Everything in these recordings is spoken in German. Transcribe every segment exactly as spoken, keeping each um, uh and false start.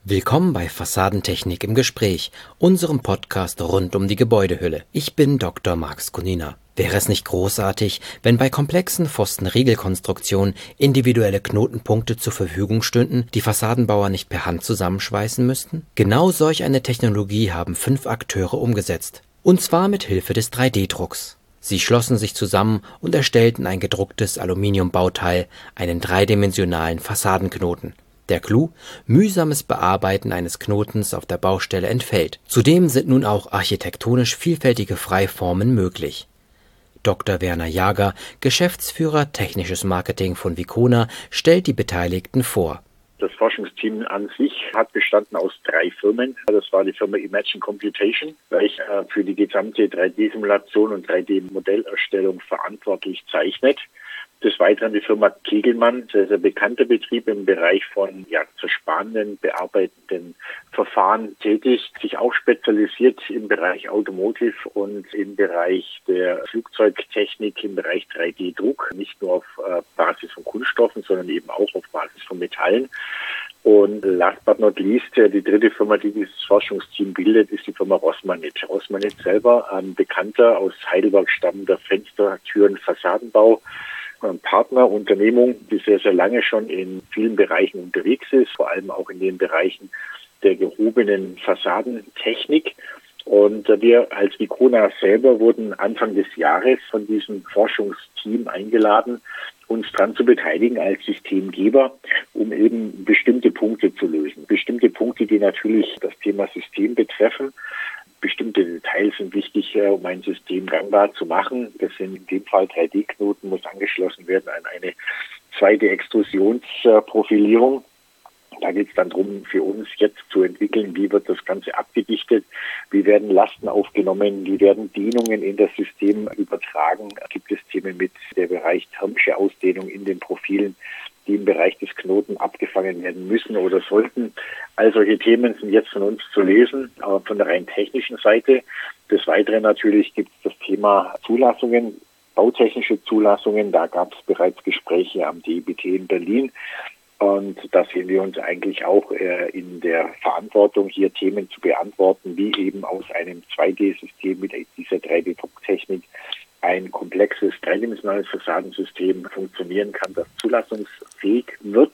Willkommen bei Fassadentechnik im Gespräch, unserem Podcast rund um die Gebäudehülle. Ich bin Doktor Max Kunina. Wäre es nicht großartig, wenn bei komplexen Pfosten-Riegelkonstruktionen individuelle Knotenpunkte zur Verfügung stünden, die Fassadenbauer nicht per Hand zusammenschweißen müssten? Genau solch eine Technologie haben fünf Akteure umgesetzt. Und zwar mit Hilfe des drei D Drucks. Sie schlossen sich zusammen und erstellten ein gedrucktes Aluminiumbauteil, einen dreidimensionalen Fassadenknoten. Der Clou: mühsames Bearbeiten eines Knotens auf der Baustelle entfällt. Zudem sind nun auch architektonisch vielfältige Freiformen möglich. Doktor Werner Jager, Geschäftsführer Technisches Marketing von Vicona, stellt die Beteiligten vor. Das Forschungsteam an sich hat bestanden aus drei Firmen. Das war die Firma Imagine Computation, welche für die gesamte drei D-Simulation und drei D-Modellerstellung verantwortlich zeichnet. Des Weiteren die Firma Kegelmann, sehr, sehr bekannter Betrieb im Bereich von ja, zersparenden, bearbeitenden Verfahren tätig, sich auch spezialisiert im Bereich Automotive und im Bereich der Flugzeugtechnik, im Bereich drei D Druck, nicht nur auf äh, Basis von Kunststoffen, sondern eben auch auf Basis von Metallen. Und last but not least, die dritte Firma, die dieses Forschungsteam bildet, ist die Firma Rossmanit. Rossmanit selber, ein bekannter aus Heidelberg stammender Fenster-, Türen-, Fassadenbau, Partnerunternehmung, die sehr, sehr lange schon in vielen Bereichen unterwegs ist, vor allem auch in den Bereichen der gehobenen Fassadentechnik. Und wir als Vicona selber wurden Anfang des Jahres von diesem Forschungsteam eingeladen, uns daran zu beteiligen als Systemgeber, um eben bestimmte Punkte zu lösen. Bestimmte Punkte, die natürlich das Thema System betreffen. Bestimmte Details sind wichtig, um ein System gangbar zu machen. Das sind in dem Fall drei D Knoten, muss angeschlossen werden an eine zwei D Extrusionsprofilierung. Da geht es dann darum, für uns jetzt zu entwickeln, wie wird das Ganze abgedichtet, wie werden Lasten aufgenommen, wie werden Dehnungen in das System übertragen. Gibt es Themen mit der Bereich thermische Ausdehnung in den Profilen, die im Bereich des Knoten abgefangen werden müssen oder sollten. All solche Themen sind jetzt von uns zu lesen, aber von der rein technischen Seite. Des Weiteren natürlich gibt es das Thema Zulassungen, bautechnische Zulassungen. Da gab es bereits Gespräche am D I B T in Berlin. Und da sehen wir uns eigentlich auch äh, in der Verantwortung, hier Themen zu beantworten, wie eben aus einem zwei D System mit dieser drei D Drucktechnik ein komplexes dreidimensionales Fassadensystem funktionieren kann, das zulassungsfähig wird.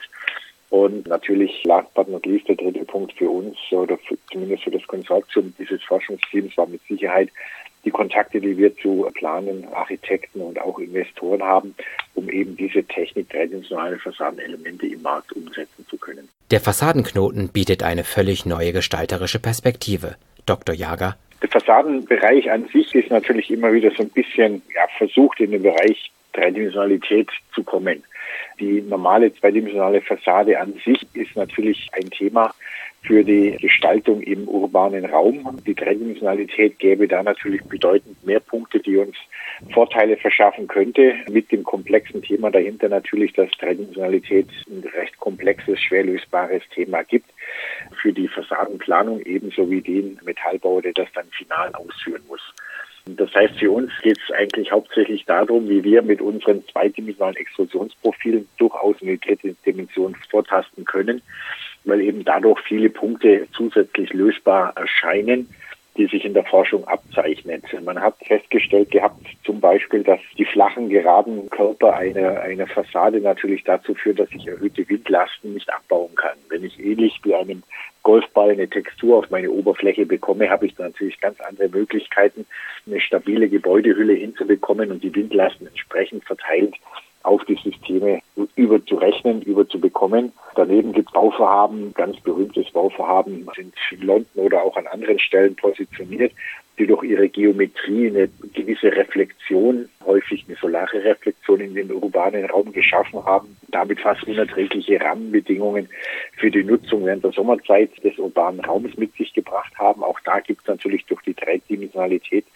Und natürlich, last but not least, der dritte Punkt für uns oder für, zumindest für das Konsortium dieses Forschungsteams war mit Sicherheit die Kontakte, die wir zu Planern, Architekten und auch Investoren haben, um eben diese Technik, dreidimensionale Fassadenelemente im Markt umsetzen zu können. Der Fassadenknoten bietet eine völlig neue gestalterische Perspektive. Doktor Jager: Der Fassadenbereich an sich ist natürlich immer wieder so ein bisschen ja, versucht, in den Bereich Dreidimensionalität zu kommen. Die normale zweidimensionale Fassade an sich ist natürlich ein Thema für die Gestaltung im urbanen Raum. Die Dreidimensionalität gäbe da natürlich bedeutend mehr Punkte, die uns Vorteile verschaffen könnte. Mit dem komplexen Thema dahinter natürlich, dass Dreidimensionalität ein recht komplexes, schwer lösbares Thema gibt. Für die Fassadenplanung ebenso wie den Metallbauer, der das dann final ausführen muss. Das heißt, für uns geht es eigentlich hauptsächlich darum, wie wir mit unseren zweidimensionalen Extrusionsprofilen durchaus eine dritte Dimension vortasten können, weil eben dadurch viele Punkte zusätzlich lösbar erscheinen, die sich in der Forschung abzeichnet. Man hat festgestellt gehabt, zum Beispiel, dass die flachen, geraden Körper einer, einer Fassade natürlich dazu führen, dass ich erhöhte Windlasten nicht abbauen kann. Wenn ich ähnlich wie einem Golfball eine Textur auf meine Oberfläche bekomme, habe ich da natürlich ganz andere Möglichkeiten, eine stabile Gebäudehülle hinzubekommen und die Windlasten entsprechend verteilt auf die Systeme überzurechnen, überzubekommen. Daneben gibt es Bauvorhaben, ganz berühmtes Bauvorhaben, sind in London oder auch an anderen Stellen positioniert, die durch ihre Geometrie eine gewisse Reflexion, häufig eine solare Reflexion in den urbanen Raum geschaffen haben, damit fast unerträgliche Rahmenbedingungen für die Nutzung während der Sommerzeit des urbanen Raums mit sich gebracht haben. Auch da gibt es natürlich durch die Dreidimensionalität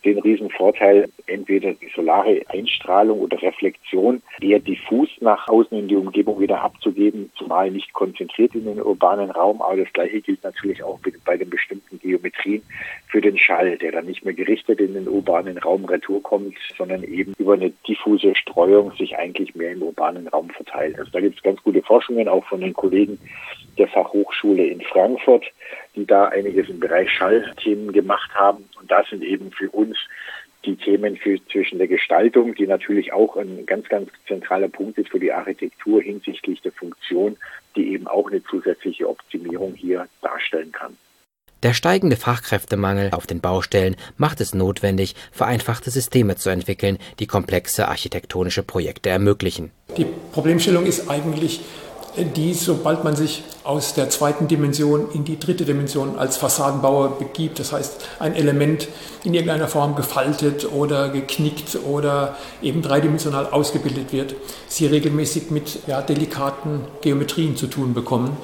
den riesen Vorteil, entweder die solare Einstrahlung oder Reflexion eher diffus nach außen in die Umgebung wieder abzugeben, zumal nicht konzentriert in den urbanen Raum. Aber das Gleiche gilt natürlich auch bei den bestimmten Geometrien für den Schall, der dann nicht mehr gerichtet in den urbanen Raum retour kommt, sondern eben über eine diffuse Streuung sich eigentlich mehr im urbanen Raum verteilt. Also da gibt es ganz gute Forschungen, auch von den Kollegen der Fachhochschule in Frankfurt, die da einiges im Bereich Schallthemen gemacht haben. Und das sind eben für uns die Themen für, zwischen der Gestaltung, die natürlich auch ein ganz, ganz zentraler Punkt ist für die Architektur hinsichtlich der Funktion, die eben auch eine zusätzliche Optimierung hier darstellen kann. Der steigende Fachkräftemangel auf den Baustellen macht es notwendig, vereinfachte Systeme zu entwickeln, die komplexe architektonische Projekte ermöglichen. Die Problemstellung ist eigentlich die, sobald man sich aus der zweiten Dimension in die dritte Dimension als Fassadenbauer begibt, das heißt ein Element in irgendeiner Form gefaltet oder geknickt oder eben dreidimensional ausgebildet wird, sie regelmäßig mit ja, delikaten Geometrien zu tun bekommen,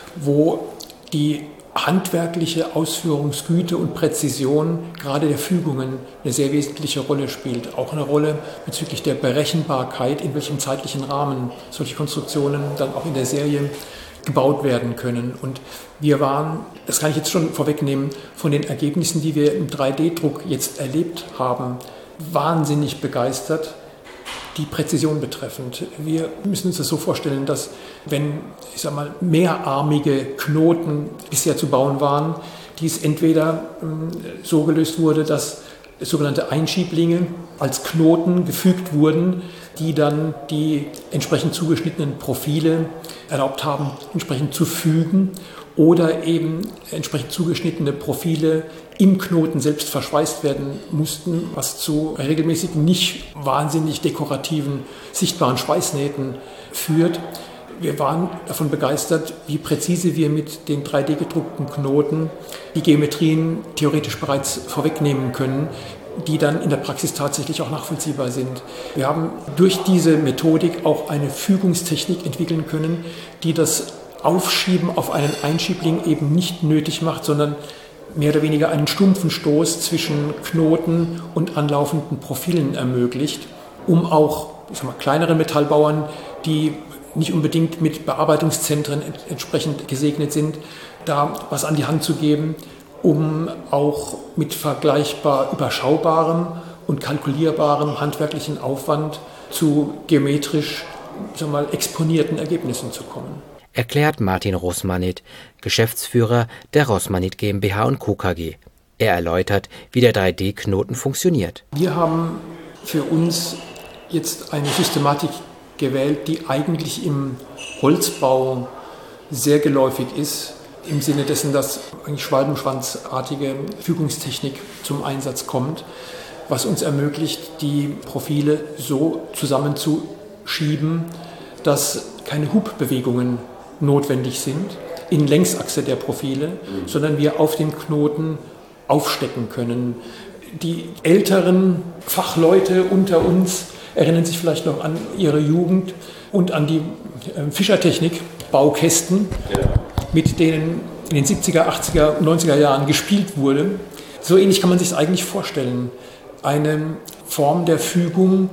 wo die handwerkliche Ausführungsgüte und Präzision gerade der Fügungen eine sehr wesentliche Rolle spielt. Auch eine Rolle bezüglich der Berechenbarkeit, in welchem zeitlichen Rahmen solche Konstruktionen dann auch in der Serie gebaut werden können. Und wir waren, das kann ich jetzt schon vorwegnehmen, von den Ergebnissen, die wir im drei D Druck jetzt erlebt haben, wahnsinnig begeistert, die Präzision betreffend. Wir müssen uns das so vorstellen, dass wenn, ich sag mal, mehrarmige Knoten bisher zu bauen waren, dies entweder äh, so gelöst wurde, dass sogenannte Einschieblinge als Knoten gefügt wurden, die dann die entsprechend zugeschnittenen Profile erlaubt haben, entsprechend zu fügen, oder eben entsprechend zugeschnittene Profile im Knoten selbst verschweißt werden mussten, was zu regelmäßig nicht wahnsinnig dekorativen, sichtbaren Schweißnähten führt. Wir waren davon begeistert, wie präzise wir mit den drei D gedruckten Knoten die Geometrien theoretisch bereits vorwegnehmen können, die dann in der Praxis tatsächlich auch nachvollziehbar sind. Wir haben durch diese Methodik auch eine Fügungstechnik entwickeln können, die das Aufschieben auf einen Einschiebling eben nicht nötig macht, sondern mehr oder weniger einen stumpfen Stoß zwischen Knoten und anlaufenden Profilen ermöglicht, um auch, ich sag mal, kleineren Metallbauern, die nicht unbedingt mit Bearbeitungszentren entsprechend gesegnet sind, da was an die Hand zu geben, um auch mit vergleichbar überschaubarem und kalkulierbarem handwerklichen Aufwand zu geometrisch, ich sag mal, exponierten Ergebnissen zu kommen. Erklärt Martin Rosmanit, Geschäftsführer der Rosmanit GmbH und Co. KG. Er erläutert, wie der drei D Knoten funktioniert. Wir haben für uns jetzt eine Systematik gewählt, die eigentlich im Holzbau sehr geläufig ist, im Sinne dessen, dass eine schwalbenschwanzartige Fügungstechnik zum Einsatz kommt, was uns ermöglicht, die Profile so zusammenzuschieben, dass keine Hubbewegungen notwendig sind in Längsachse der Profile, mhm. sondern wir auf den Knoten aufstecken können. Die älteren Fachleute unter uns erinnern sich vielleicht noch an ihre Jugend und an die äh, Fischertechnik, Baukästen, ja. mit denen in den siebziger, achtziger, neunziger Jahren gespielt wurde. So ähnlich kann man sich es eigentlich vorstellen. Eine Form der Fügung,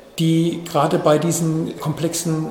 die gerade bei diesen komplexen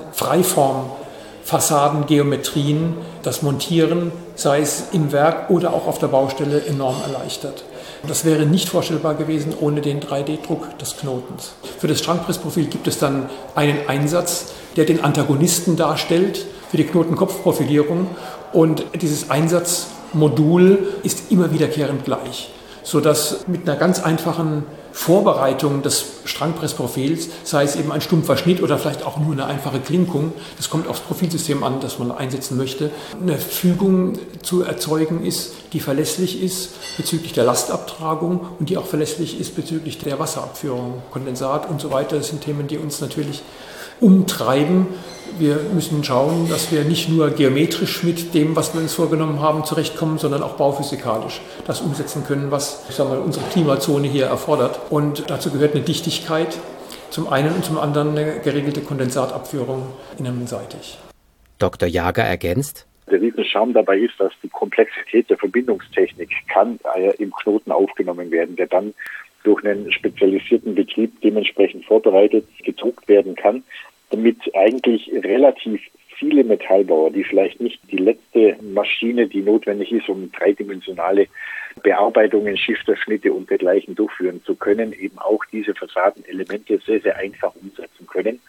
Freiform-Fassaden-Geometrien das Montieren, sei es im Werk oder auch auf der Baustelle, enorm erleichtert. Das wäre nicht vorstellbar gewesen ohne den drei D Druck des Knotens. Für das Schrankpressprofil gibt es dann einen Einsatz, der den Antagonisten darstellt für die Knotenkopfprofilierung, und dieses Einsatzmodul ist immer wiederkehrend gleich, sodass mit einer ganz einfachen Vorbereitung des Strangpressprofils, sei es eben ein stumpfer Schnitt oder vielleicht auch nur eine einfache Klinkung, das kommt aufs Profilsystem an, das man einsetzen möchte, eine Fügung zu erzeugen ist, die verlässlich ist bezüglich der Lastabtragung und die auch verlässlich ist bezüglich der Wasserabführung, Kondensat und so weiter. Das sind Themen, die uns natürlich umtreiben. Wir müssen schauen, dass wir nicht nur geometrisch mit dem, was wir uns vorgenommen haben, zurechtkommen, sondern auch bauphysikalisch das umsetzen können, was, ich sag mal, unsere Klimazone hier erfordert. Und dazu gehört eine Dichtigkeit zum einen und zum anderen eine geregelte Kondensatabführung innenseitig. Doktor Jager ergänzt: Der Riesenscharme dabei ist, dass die Komplexität der Verbindungstechnik kann äh, im Knoten aufgenommen werden, der dann durch einen spezialisierten Betrieb dementsprechend vorbereitet gedruckt werden kann, damit eigentlich relativ viele Metallbauer, die vielleicht nicht die letzte Maschine, die notwendig ist, um dreidimensionale Bearbeitungen, Schifterschnitte und dergleichen durchführen zu können, eben auch diese Fassadenelemente sehr, sehr einfach umsetzen können.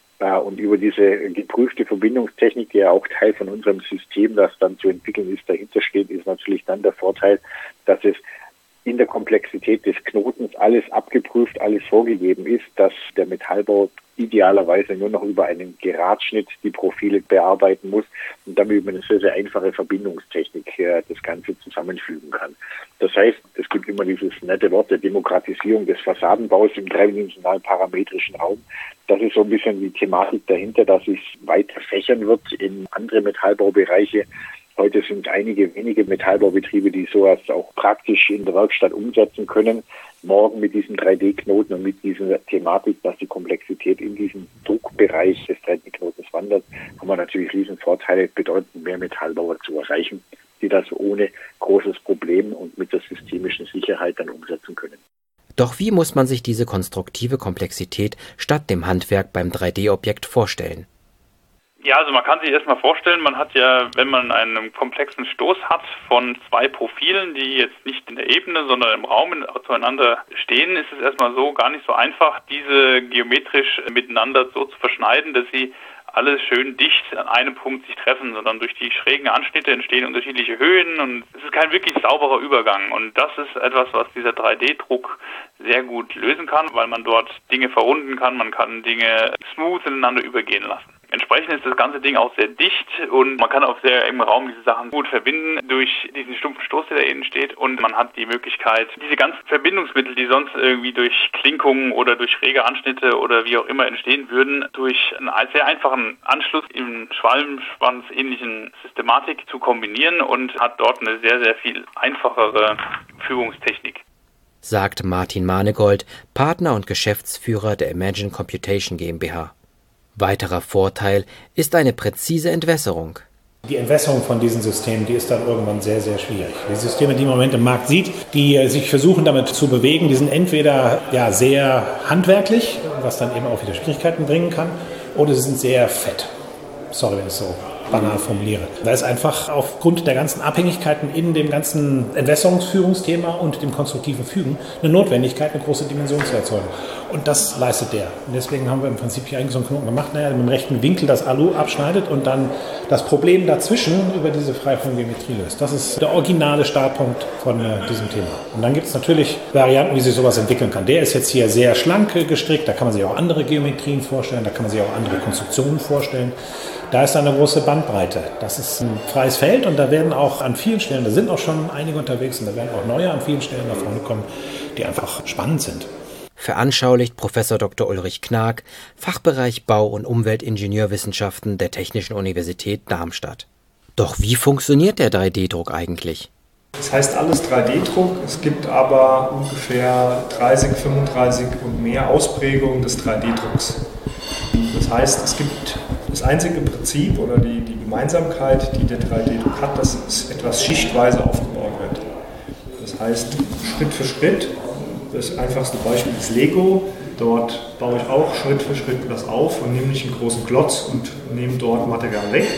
Und über diese geprüfte Verbindungstechnik, die ja auch Teil von unserem System, das dann zu entwickeln ist, dahinter steht, ist natürlich dann der Vorteil, dass es in der Komplexität des Knotens alles abgeprüft, alles vorgegeben ist, dass der Metallbau idealerweise nur noch über einen Geradschnitt die Profile bearbeiten muss und damit über eine sehr, sehr einfache Verbindungstechnik äh, das Ganze zusammenfügen kann. Das heißt, es gibt immer dieses nette Wort der Demokratisierung des Fassadenbaus im dreidimensionalen parametrischen Raum. Das ist so ein bisschen die Thematik dahinter, dass es weiter fächern wird in andere Metallbaubereiche. Heute sind einige wenige Metallbaubetriebe, die sowas auch praktisch in der Werkstatt umsetzen können. Morgen mit diesem drei D-Knoten und mit dieser Thematik, dass die Komplexität in diesem Druckbereich des drei D-Knotens wandert, haben wir natürlich riesen Vorteile, bedeutend mehr Metallbauer zu erreichen, die das ohne großes Problem und mit der systemischen Sicherheit dann umsetzen können. Doch wie muss man sich diese konstruktive Komplexität statt dem Handwerk beim drei D-Objekt vorstellen? Ja, also man kann sich erstmal vorstellen, man hat ja, wenn man einen komplexen Stoß hat von zwei Profilen, die jetzt nicht in der Ebene, sondern im Raum zueinander stehen, ist es erstmal so gar nicht so einfach, diese geometrisch miteinander so zu verschneiden, dass sie alle schön dicht an einem Punkt sich treffen, sondern durch die schrägen Anschnitte entstehen unterschiedliche Höhen und es ist kein wirklich sauberer Übergang. Und das ist etwas, was dieser drei D-Druck sehr gut lösen kann, weil man dort Dinge verrunden kann, man kann Dinge smooth ineinander übergehen lassen. Entsprechend ist das ganze Ding auch sehr dicht und man kann auf sehr engem Raum diese Sachen gut verbinden durch diesen stumpfen Stoß, der da innen steht, und man hat die Möglichkeit, diese ganzen Verbindungsmittel, die sonst irgendwie durch Klinkungen oder durch schräge Anschnitte oder wie auch immer entstehen würden, durch einen sehr einfachen Anschluss in Schwalbenschwanz-ähnlichen Systematik zu kombinieren und hat dort eine sehr, sehr viel einfachere Fügungstechnik. Sagt Martin Manegold, Partner und Geschäftsführer der Imagine Computation GmbH. Weiterer Vorteil ist eine präzise Entwässerung. Die Entwässerung von diesen Systemen, die ist dann irgendwann sehr, sehr schwierig. Die Systeme, die man im Moment im Markt sieht, die sich versuchen damit zu bewegen, die sind entweder ja, sehr handwerklich, was dann eben auch wieder Schwierigkeiten bringen kann, oder sie sind sehr fett. Sorry, wenn ich so banal formuliere. Da ist einfach aufgrund der ganzen Abhängigkeiten in dem ganzen Entwässerungsführungsthema und dem konstruktiven Fügen eine Notwendigkeit, eine große Dimension zu erzeugen. Und das leistet der. Und deswegen haben wir im Prinzip hier eigentlich so einen Knoten gemacht, naja, mit dem rechten Winkel das Alu abschneidet und dann das Problem dazwischen über diese Freiformgeometrie löst. Das ist der originale Startpunkt von äh, diesem Thema. Und dann gibt es natürlich Varianten, wie sich sowas entwickeln kann. Der ist jetzt hier sehr schlank gestrickt, da kann man sich auch andere Geometrien vorstellen, da kann man sich auch andere Konstruktionen vorstellen. Da ist eine große Bandbreite. Das ist ein freies Feld und da werden auch an vielen Stellen, da sind auch schon einige unterwegs und da werden auch neue an vielen Stellen nach vorne kommen, die einfach spannend sind. Veranschaulicht Professor Doktor Ulrich Knag, Fachbereich Bau- und Umweltingenieurwissenschaften der Technischen Universität Darmstadt. Doch wie funktioniert der drei D-Druck eigentlich? Das heißt alles drei D-Druck, es gibt aber ungefähr dreißig, fünfunddreißig und mehr Ausprägungen des drei D-Drucks. Das heißt, es gibt das einzige Prinzip oder die, die Gemeinsamkeit, die der drei D-Druck hat, dass es etwas schichtweise aufgebaut wird. Das heißt, Schritt für Schritt, das einfachste Beispiel ist Lego. Dort baue ich auch Schritt für Schritt das auf und nehme nicht einen großen Klotz und nehme dort Material weg,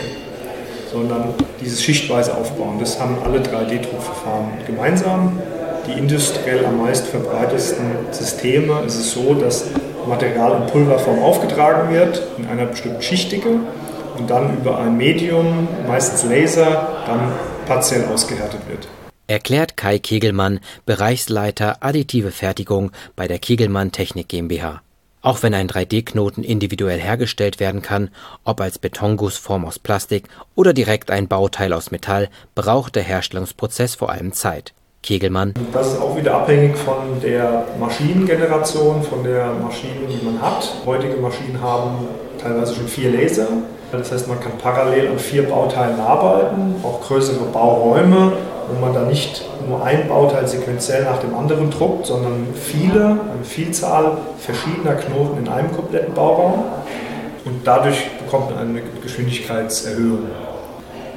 sondern dieses schichtweise Aufbauen. Das haben alle drei D-Druckverfahren gemeinsam. Die industriell am meist verbreitetsten Systeme ist es so, dass Material in Pulverform aufgetragen wird, in einer bestimmten Schichtdicke und dann über ein Medium, meistens Laser, dann partiell ausgehärtet wird. Erklärt Kai Kegelmann, Bereichsleiter Additive Fertigung bei der Kegelmann Technik GmbH. Auch wenn ein drei D-Knoten individuell hergestellt werden kann, ob als Betongussform aus Plastik oder direkt ein Bauteil aus Metall, braucht der Herstellungsprozess vor allem Zeit. Kegelmann. Das ist auch wieder abhängig von der Maschinengeneration, von der Maschine, die man hat. Heutige Maschinen haben teilweise schon vier Laser. Das heißt, man kann parallel an vier Bauteilen arbeiten, auch größere Bauräume, wo man dann nicht nur ein Bauteil sequenziell nach dem anderen druckt, sondern viele, eine Vielzahl verschiedener Knoten in einem kompletten Bauraum. Und dadurch bekommt man eine Geschwindigkeitserhöhung.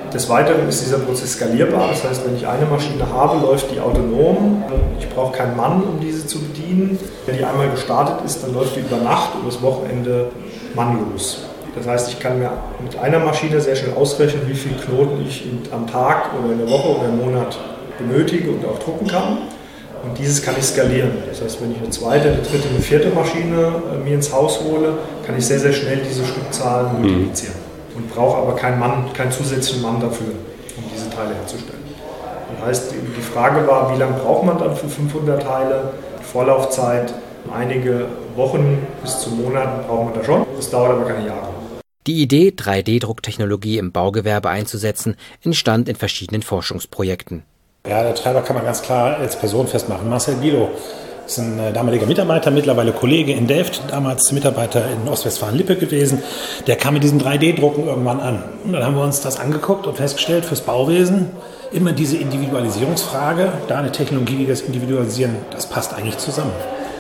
Des Weiteren ist dieser Prozess skalierbar, das heißt, wenn ich eine Maschine habe, läuft die autonom. Ich brauche keinen Mann, um diese zu bedienen. Wenn die einmal gestartet ist, dann läuft die über Nacht und das Wochenende mannlos. Das heißt, ich kann mir mit einer Maschine sehr schnell ausrechnen, wie viele Knoten ich am Tag oder in der Woche oder im Monat benötige und auch drucken kann. Und dieses kann ich skalieren. Das heißt, wenn ich eine zweite, eine dritte, eine vierte Maschine äh, mir ins Haus hole, kann ich sehr, sehr schnell diese Stückzahlen multiplizieren. Mhm. Und brauche aber keinen Mann, keinen zusätzlichen Mann dafür, um diese Teile herzustellen. Das heißt, die Frage war, wie lange braucht man dann für fünfhundert Teile? Die Vorlaufzeit, einige Wochen bis zu Monaten braucht man da schon. Das dauert aber keine Jahre. Die Idee, drei D Drucktechnologie im Baugewerbe einzusetzen, entstand in verschiedenen Forschungsprojekten. Ja, der Treiber kann man ganz klar als Person festmachen. Marcel Bilo ist ein damaliger Mitarbeiter, mittlerweile Kollege in Delft, damals Mitarbeiter in Ostwestfalen-Lippe gewesen. Der kam mit diesem drei D Drucken irgendwann an. Und dann haben wir uns das angeguckt und festgestellt, fürs Bauwesen immer diese Individualisierungsfrage, da eine Technologie, die das individualisieren, das passt eigentlich zusammen.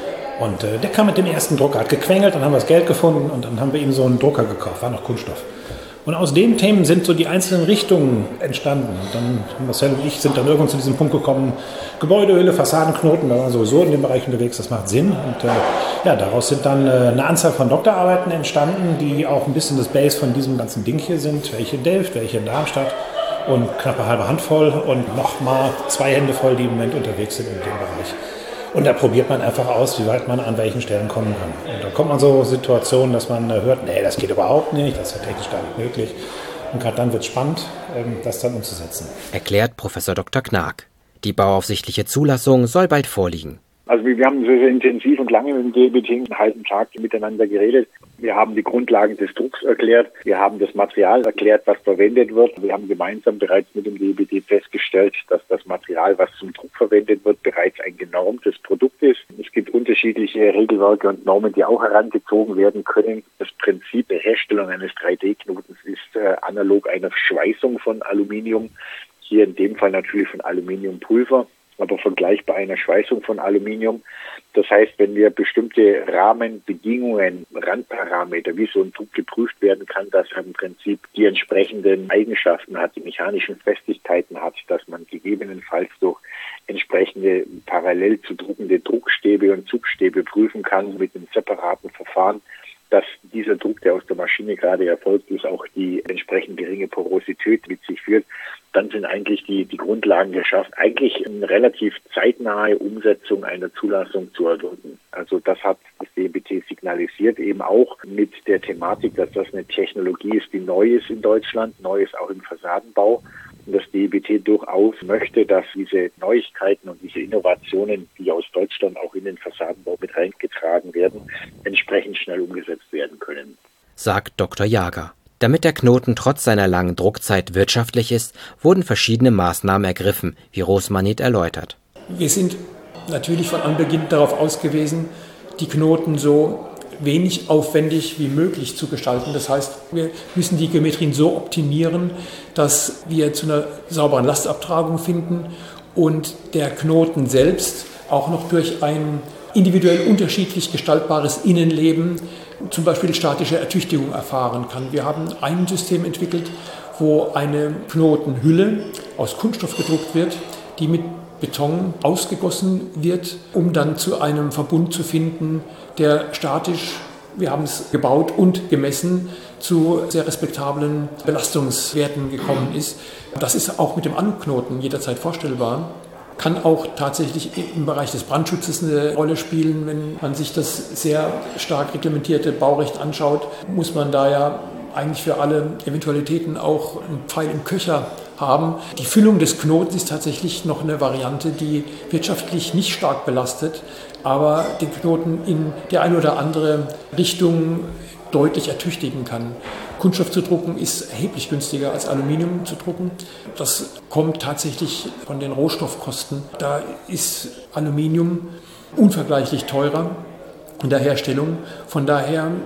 Und äh, der kam mit dem ersten Drucker, hat gequengelt, dann haben wir das Geld gefunden und dann haben wir ihm so einen Drucker gekauft, war noch Kunststoff. Und aus den Themen sind so die einzelnen Richtungen entstanden. Und dann, Marcel und ich sind dann irgendwann zu diesem Punkt gekommen, Gebäudehülle, Fassadenknoten, da waren wir sowieso in dem Bereich unterwegs, das macht Sinn. Und äh, ja, daraus sind dann äh, eine Anzahl von Doktorarbeiten entstanden, die auch ein bisschen das Base von diesem ganzen Ding hier sind. Welche in Delft, welche in Darmstadt und knapp eine halbe Handvoll und nochmal zwei Hände voll, die im Moment unterwegs sind in dem Bereich. Und da probiert man einfach aus, wie weit man an welchen Stellen kommen kann. Und dann kommt man so Situationen, dass man hört, nee, das geht überhaupt nicht, das ist ja technisch gar nicht möglich. Und gerade dann wird es spannend, das dann umzusetzen. Erklärt Professor Doktor Knag. Die bauaufsichtliche Zulassung soll bald vorliegen. Also wir haben sehr, sehr intensiv und lange mit dem D B T einen halben Tag miteinander geredet. Wir haben die Grundlagen des Drucks erklärt. Wir haben das Material erklärt, was verwendet wird. Wir haben gemeinsam bereits mit dem D B T festgestellt, dass das Material, was zum Druck verwendet wird, bereits ein genormtes Produkt ist. Es gibt unterschiedliche Regelwerke und Normen, die auch herangezogen werden können. Das Prinzip der Herstellung eines drei D Knotens ist äh, analog einer Schweißung von Aluminium. Hier in dem Fall natürlich von Aluminiumpulver, aber vergleichbar einer Schweißung von Aluminium. Das heißt, wenn wir bestimmte Rahmenbedingungen, Randparameter, wie so ein Druck geprüft werden kann, dass er im Prinzip die entsprechenden Eigenschaften hat, die mechanischen Festigkeiten hat, dass man gegebenenfalls durch entsprechende parallel zu druckende Druckstäbe und Zugstäbe prüfen kann mit einem separaten Verfahren, dass dieser Druck, der aus der Maschine gerade erfolgt ist, auch die entsprechend geringe Porosität mit sich führt, dann sind eigentlich die, die Grundlagen geschafft, eigentlich eine relativ zeitnahe Umsetzung einer Zulassung zu erwirken. Also das hat das D B T signalisiert, eben auch mit der Thematik, dass das eine Technologie ist, die neu ist in Deutschland, neu ist auch im Fassadenbau. Und das D B T durchaus möchte, dass diese Neuigkeiten und diese Innovationen, die aus Deutschland auch in den Fassadenbau mit reingetragen werden, entsprechend schnell umgesetzt werden können. Sagt Doktor Jager. Damit der Knoten trotz seiner langen Druckzeit wirtschaftlich ist, wurden verschiedene Maßnahmen ergriffen, wie Rosmanit erläutert. Wir sind natürlich von Anbeginn darauf ausgewiesen, die Knoten so wenig aufwendig wie möglich zu gestalten. Das heißt, wir müssen die Geometrien so optimieren, dass wir zu einer sauberen Lastabtragung finden und der Knoten selbst auch noch durch ein individuell unterschiedlich gestaltbares Innenleben zum Beispiel statische Ertüchtigung erfahren kann. Wir haben ein System entwickelt, wo eine Knotenhülle aus Kunststoff gedruckt wird, die mit Beton ausgegossen wird, um dann zu einem Verbund zu finden, der statisch, wir haben es gebaut und gemessen, zu sehr respektablen Belastungswerten gekommen ist. Das ist auch mit dem Anknoten jederzeit vorstellbar. Kann auch tatsächlich im Bereich des Brandschutzes eine Rolle spielen. Wenn man sich das sehr stark reglementierte Baurecht anschaut, muss man da ja eigentlich für alle Eventualitäten auch einen Pfeil im Köcher haben. Die Füllung des Knotens ist tatsächlich noch eine Variante, die wirtschaftlich nicht stark belastet, aber den Knoten in die eine oder andere Richtung deutlich ertüchtigen kann. Kunststoff zu drucken ist erheblich günstiger als Aluminium zu drucken. Das kommt tatsächlich von den Rohstoffkosten. Da ist Aluminium unvergleichlich teurer in der Herstellung. Von daher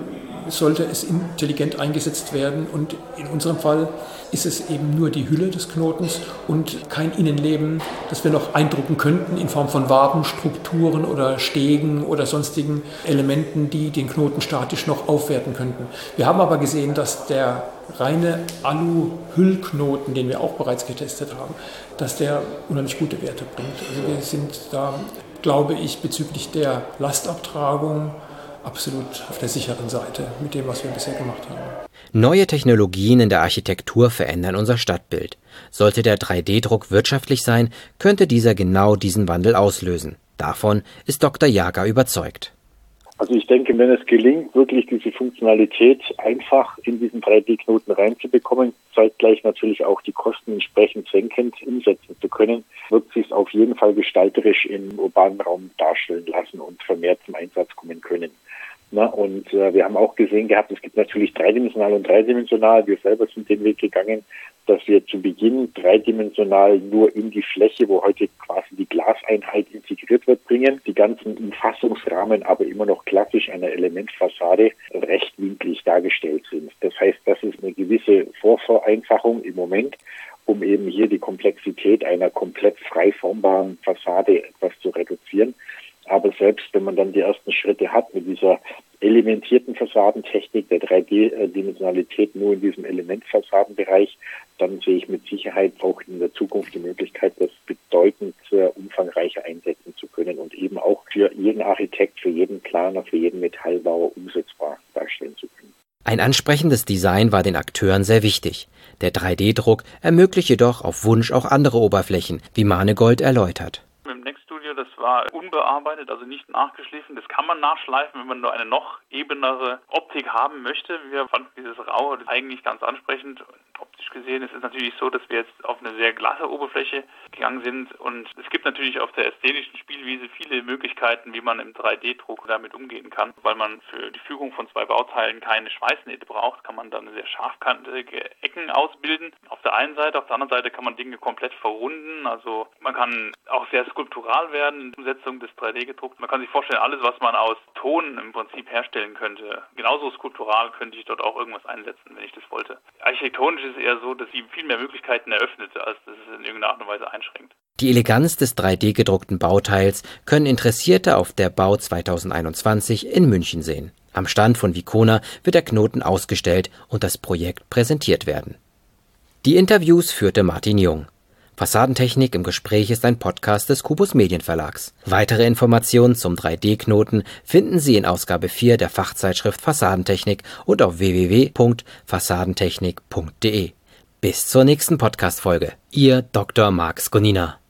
sollte es intelligent eingesetzt werden. Und in unserem Fall ist es eben nur die Hülle des Knotens und kein Innenleben, das wir noch eindrucken könnten in Form von Wabenstrukturen oder Stegen oder sonstigen Elementen, die den Knoten statisch noch aufwerten könnten. Wir haben aber gesehen, dass der reine Alu-Hüllknoten, den wir auch bereits getestet haben, dass der unheimlich gute Werte bringt. Also wir sind da, glaube ich, bezüglich der Lastabtragung absolut auf der sicheren Seite mit dem, was wir bisher gemacht haben. Neue Technologien in der Architektur verändern unser Stadtbild. Sollte der drei D Druck wirtschaftlich sein, könnte dieser genau diesen Wandel auslösen. Davon ist Doktor Jager überzeugt. Also ich denke, wenn es gelingt, wirklich diese Funktionalität einfach in diesen drei D Knoten reinzubekommen, zeitgleich natürlich auch die Kosten entsprechend senkend umsetzen zu können, wird sich es auf jeden Fall gestalterisch im urbanen Raum darstellen lassen und vermehrt zum Einsatz kommen können. Na, und äh, wir haben auch gesehen gehabt, es gibt natürlich dreidimensional und dreidimensional. Wir selber sind den Weg gegangen, dass wir zu Beginn dreidimensional nur in die Fläche, wo heute quasi die Glaseinheit integriert wird, bringen. Die ganzen Umfassungsrahmen aber immer noch klassisch einer Elementfassade rechtwinklig dargestellt sind. Das heißt, das ist eine gewisse Vorvereinfachung im Moment, um eben hier die Komplexität einer komplett frei formbaren Fassade etwas zu reduzieren. Aber selbst wenn man dann die ersten Schritte hat mit dieser elementierten Fassadentechnik, der drei D-Dimensionalität nur in diesem Elementfassadenbereich, dann sehe ich mit Sicherheit auch in der Zukunft die Möglichkeit, das bedeutend umfangreicher einsetzen zu können und eben auch für jeden Architekt, für jeden Planer, für jeden Metallbauer umsetzbar darstellen zu können. Ein ansprechendes Design war den Akteuren sehr wichtig. Der drei D Druck ermöglicht jedoch auf Wunsch auch andere Oberflächen, wie Manegold erläutert. Das war unbearbeitet, also nicht nachgeschliffen. Das kann man nachschleifen, wenn man nur eine noch ebenere Optik haben möchte. Wir fanden dieses Raue eigentlich ganz ansprechend. Optisch gesehen ist es natürlich so, dass wir jetzt auf eine sehr glatte Oberfläche gegangen sind. Und es gibt natürlich auf der ästhetischen Spielwiese viele Möglichkeiten, wie man im drei D Druck damit umgehen kann. Weil man für die Fügung von zwei Bauteilen keine Schweißnähte braucht, kann man dann sehr scharfkantige Ecken ausbilden. Auf der einen Seite, auf der anderen Seite kann man Dinge komplett verrunden. Also man kann auch sehr skulptural werden in der Umsetzung des drei D gedruckt. Man kann sich vorstellen, alles, was man aus Ton im Prinzip herstellen könnte, genauso skulptural könnte ich dort auch irgendwas einsetzen, wenn ich das wollte. Architektonisch ist es eher so, dass sie viel mehr Möglichkeiten eröffnet, als dass es in irgendeiner Art und Weise einschränkt. Die Eleganz des drei D gedruckten Bauteils können Interessierte auf der Bau zwanzig einundzwanzig in München sehen. Am Stand von Vicona wird der Knoten ausgestellt und das Projekt präsentiert werden. Die Interviews führte Martin Jung. Fassadentechnik im Gespräch ist ein Podcast des Kubus Medienverlags. Weitere Informationen zum drei D Knoten finden Sie in Ausgabe vier der Fachzeitschrift Fassadentechnik und auf w w w punkt fassadentechnik punkt d e. Bis zur nächsten Podcast-Folge. Ihr Doktor Marx Gonina.